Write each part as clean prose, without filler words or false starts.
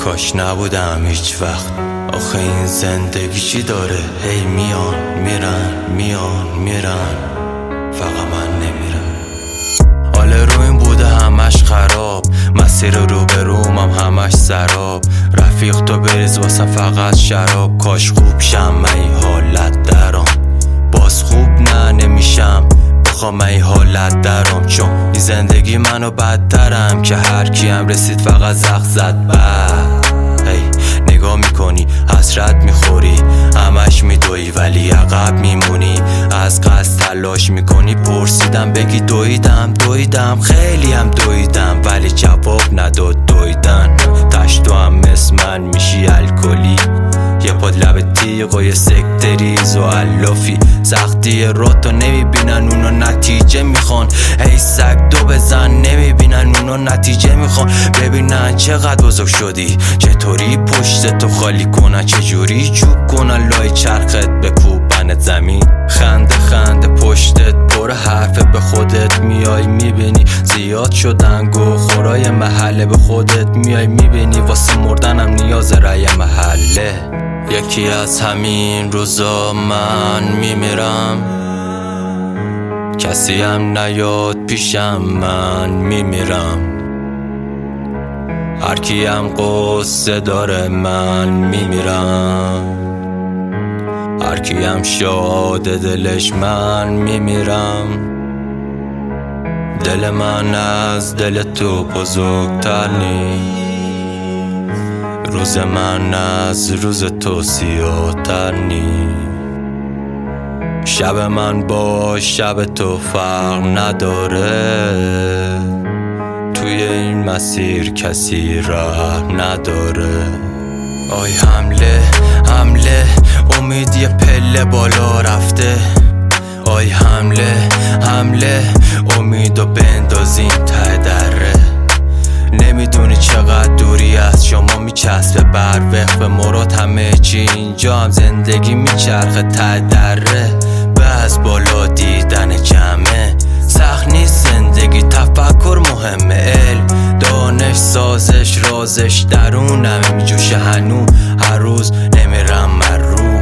کاش نبودم هیچ وقت. آخه این زندگی چی داره؟ هی میان میرن میان میرن، فقط من نمیرم. حال رو این بوده همش خراب، مسیر رو به روم همش سراب. رفیق تو بریز واسه فقط شراب، کاش خوب شم من این حالت درام. باز خوب نه نمیشم بخوام این حالت درام، چون این زندگی منو بدترم که هر کیم رسید فقط زخ زد. نگاه میکنی حسرت میخوری، همش میدوی ولی عقب میمونی. از قصد تلاش میکنی پرسیدم بگی دویدم خیلی هم دویدم، ولی جواب نداد دویدن. تش تو هم مثل من میشی الکلی، یه پاد لب تیغ و یه سکتریز و علافی. سختی راتو نمیبینن اونا نتیجه میخوان، ای سگ دو بزن نمیبینن اونا نتیجه میخوان. ببینن چقدر بزرگ شدی، چطوری پشت تو خالی کنن، چجوری چوب کنن لای چرخت بکوبنت زمین. خنده پشتت پر حرفه، به خودت میای میبینی زیاد شدن گوخورای محله. به خودت میای میبینی واسه مردنم نیاز رای محله. یکی از همین روزا من میمیرم، کسی هم نیاد پیشم من میمیرم. هر کی هم قصه داره من میمیرم، هر کی هم شاد دلش من میمیرم. دل من از دل تو بزرگتر نیست، روز من از روز تو سیاه‌تر نیست. شب من با شب تو فرق نداره، توی این مسیر کسی راه نداره. آی حمله امید یه پله بالا رفته. آی حمله امیدو بندازیم ته دره. نمیدونی چقدر دوری از شما میچسبه بر وقف مراد، همه چی اینجا هم زندگی میچرخه ته دره. به از بالا دیدن جمعه سخت نیست زندگی، تفکر مهمه. علم دانش سازش رازش درونم میجوشه هنو، هر روز نمیرم مرو.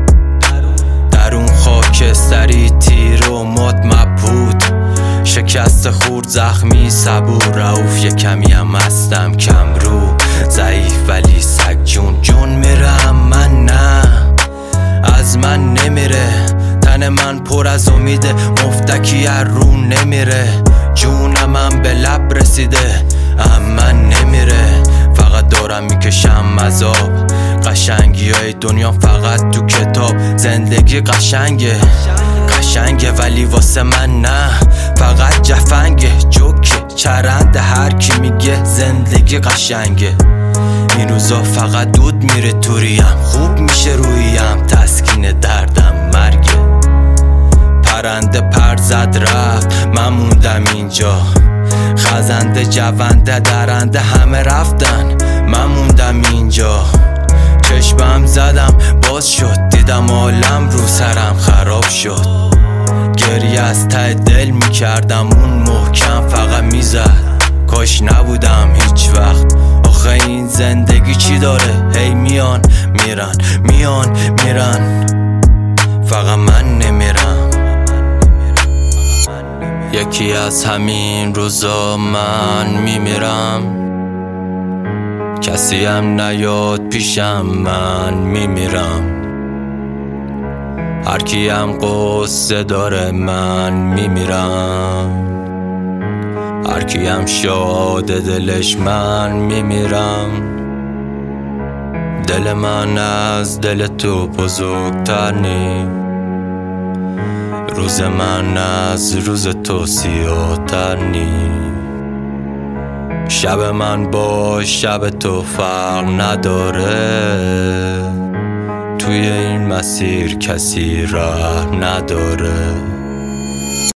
درون خاکستری تیر و مات مبهوت، شکست خورد زخمی صبور. رعوف یه کمی هم هستم کم رو، ضعیف ولی سگ جون میرم. من نه از من نمیره، تن من پر از امیده، مفتکی هر رو نمیره. جونم هم به لب رسیده اما نمیره، فقط دارم میکشم عذاب. قشنگی های دنیا فقط تو کتاب، زندگی قشنگه ولی واسه من نه، فقط جفنگه. جوکه چرنده هر کی میگه زندگی قشنگه. این روزا فقط دود میره توریم، خوب میشه رویم تسکین دردم مرگه. پرنده پر زد رفت من موندم اینجا، خزنده جونده درنده همه رفتن من موندم اینجا. چشمم زدم باز شد، دیدم عالم رو سرم خراب شد. گریه از ته دل میکردم اون محکم فقط میزد، کاش نبودم هیچ وقت. آخه این زندگی چی داره؟ هی میان میرن، فقط من نمیرم. یکی از همین روزا من میمیرم، کسی هم نیاد پیشم من میمیرم. هر کی هم قصه داره من میمیرم، هر کی هم شاد دلش من میمیرم. دل من از دل تو بزرگتر نیست، روز من از روز تو سیاه‌تر نیست. شب من با شب تو فرق نداره، توی این مسیر کسی راه نداره.